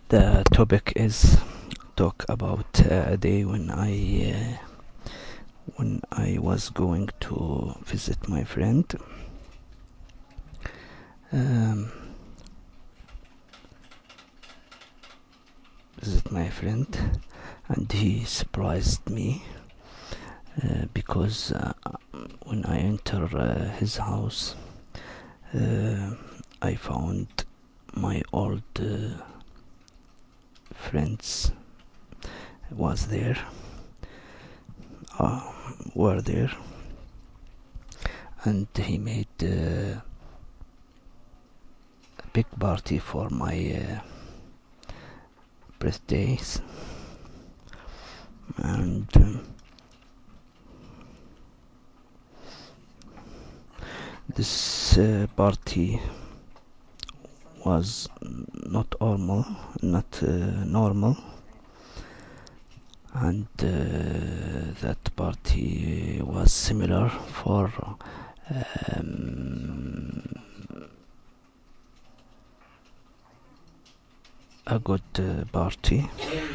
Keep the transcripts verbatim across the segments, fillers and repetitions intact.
The topic is talk about uh, a day when I uh, when I was going to visit my friend. Um, visit my friend, and he surprised me uh, because uh, when I enter uh, his house, uh, I found my old uh, friends was there, uh, were there, and he made uh, a big party for my uh, birthdays, and um, this uh, party was not normal, not uh, normal, and uh, that party was similar for um, a good uh, party.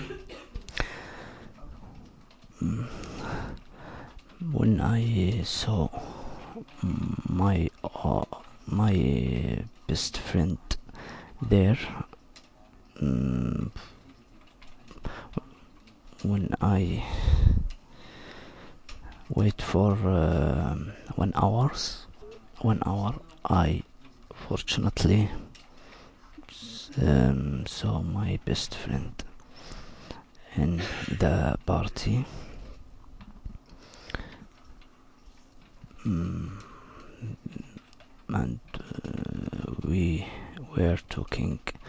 Mm. When I saw my uh, my best friend there, mm, when I wait for uh, one hours, one hour, I fortunately um, saw my best friend in the party. Mm, and uh, we were talking